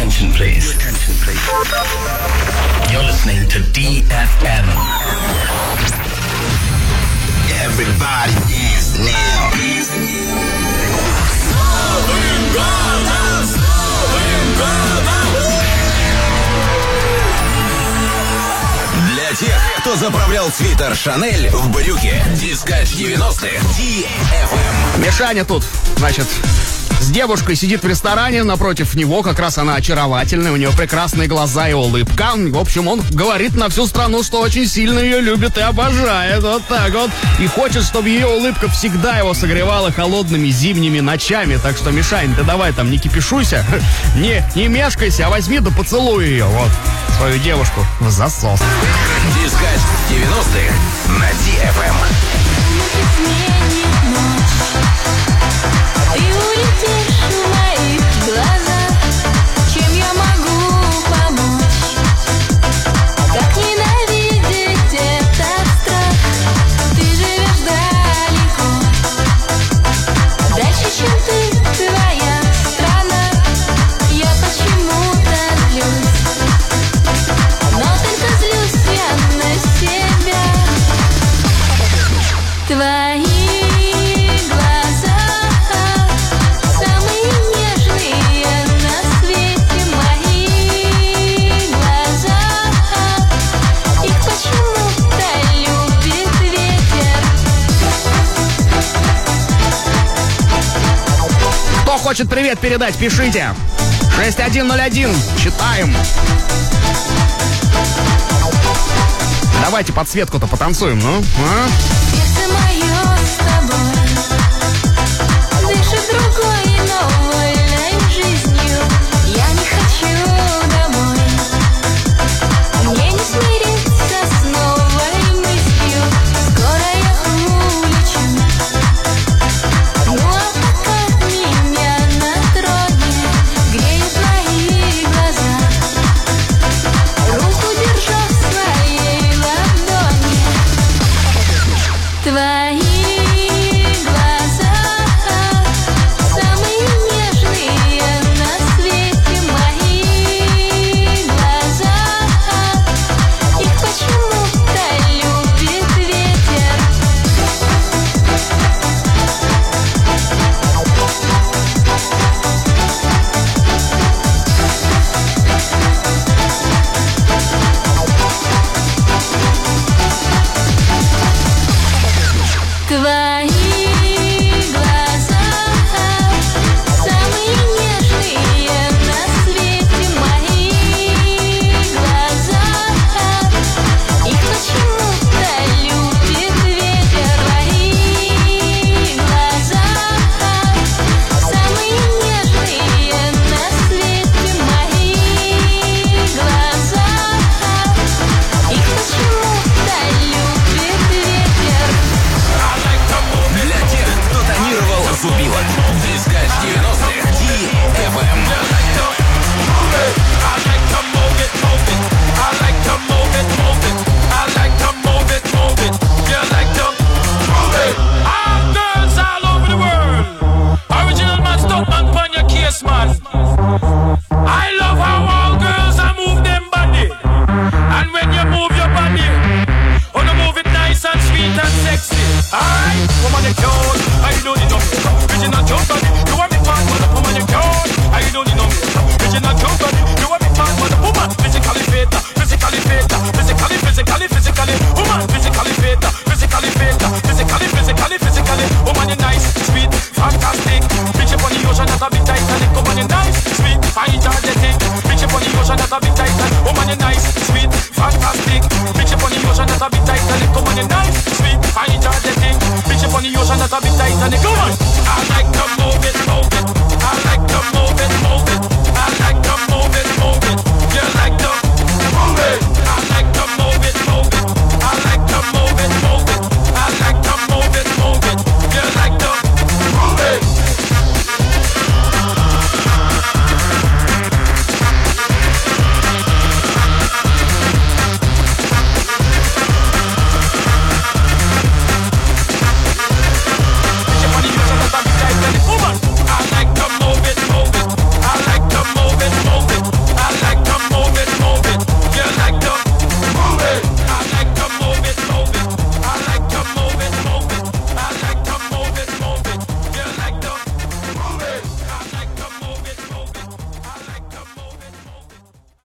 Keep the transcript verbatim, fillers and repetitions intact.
attention, please. Attention, please. You're listening to ди эф эм. Everybody dance now. Новым годом! С Новым годом! Для тех, кто заправлял свитер Шанель в брюки, дискач девяностых, ди эф эм. Мишаня тут, значит, с девушкой сидит в ресторане, напротив него как раз она очаровательная, у нее прекрасные глаза и улыбка. В общем, он говорит на всю страну, что очень сильно ее любит и обожает. Вот так вот. И хочет, чтобы ее улыбка всегда его согревала холодными зимними ночами. Так что, Мишань, ты давай там не кипишуйся, не, не мешкайся, а возьми да поцелуй ее, вот, свою девушку в засос. Дискач девяностых на ди эф эм. Ты улетишь в моих глазах, чем я могу помочь? Как ненавидеть этот страх? Ты живешь далеко, дальше, чем ты, твоя страна. Я почему-то злюсь, но только злюсь я на себя. Твои хочет привет передать, пишите. шесть один ноль один, читаем. Давайте подсветку-то потанцуем, ну. А? Сердце мое с тобой дышит другой новой жизнью. Я не хочу домой, мне не смириться с новой мыслью. Скоро я улечу, ну а пока меня на троне греют мои глаза. Руку держу в своей ладони. Твои глаза самые нежные на свете. Мои глаза, их почему-то любит ветер. Твои глаза самые нежные на свете. Мои глаза, их почему-то любит ветер. Твои глаза самые нежные на свете. Мои глаза, их почему-то любит ветер. Для тех, кто тонировал зубило. Дискач девяностых, ди эф эм. Girls all over the world, original man, stuck man, pon your case, man. I love how all girls are move them body, and when you move your body, oh, you move it nice and sweet and sexy. Alright, woman you cute, I don't need no original cute body. You want me fat, man, woman you cute, I don't need no original cute body. You want me fat, man, woman physically fit, physically fit, physically, physically, physically, woman physically fit, physically fit, physically, physically, physically, woman you nice, sweet, fantastic. Bitch up on the ocean, that's a big Titanic. Woman you nice, sweet, fine, energetic. Bitch up on the ocean, that's a big Titanic. Woman you nice, sweet, fantastic. Bitch up on the ocean, that's a big Titanic. Woman you nice, sweet, fine, energetic. Bitch up on the ocean, that's a big Titanic. Come on, I like to move it, move it.